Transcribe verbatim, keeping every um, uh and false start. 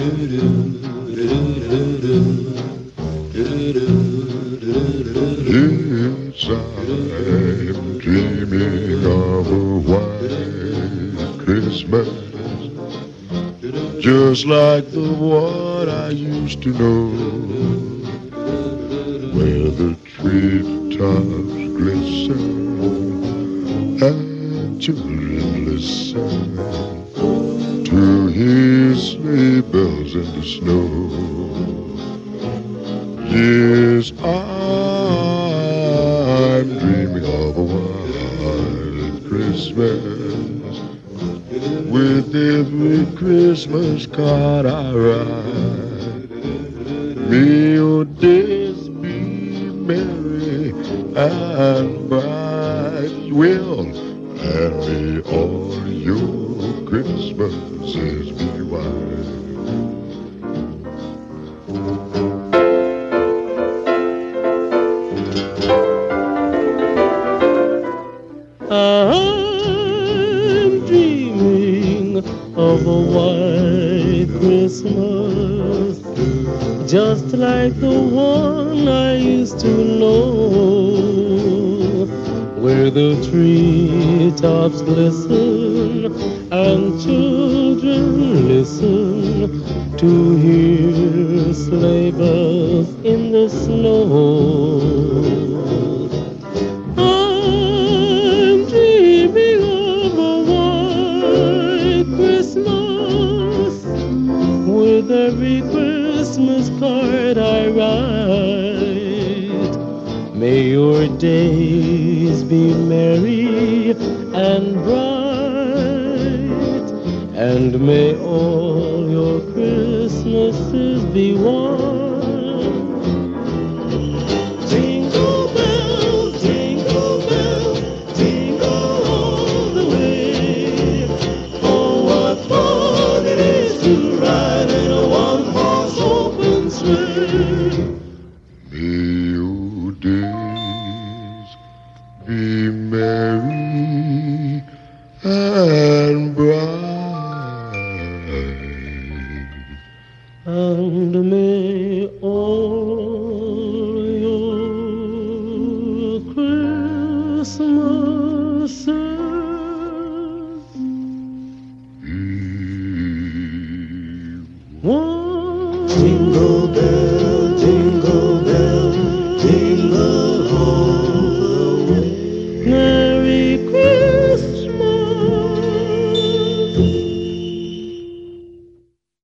Yes, I'm dreaming of a white Christmas, just like the one I used to know, where the treetops glisten and children listen to hear sleigh bells in the snow. Yes, I'm dreaming of a white Christmas, with every Christmas card I write. May your days be merry and bright, will, and may all your Christmases be white. I'm dreaming of a white Christmas, just like the one I used to know, where the treetops glisten and children listen to hear sleigh bells in the snow. I'm dreaming of a white Christmas, with every Christmas card I write. May your days be merry and bright, and may all your Christmases be white. Jingle bells, jingle bells, jingle all the way. Oh, what fun it is to ride in a one-horse open sleigh. May your days be merry and bright, And may all your Christmas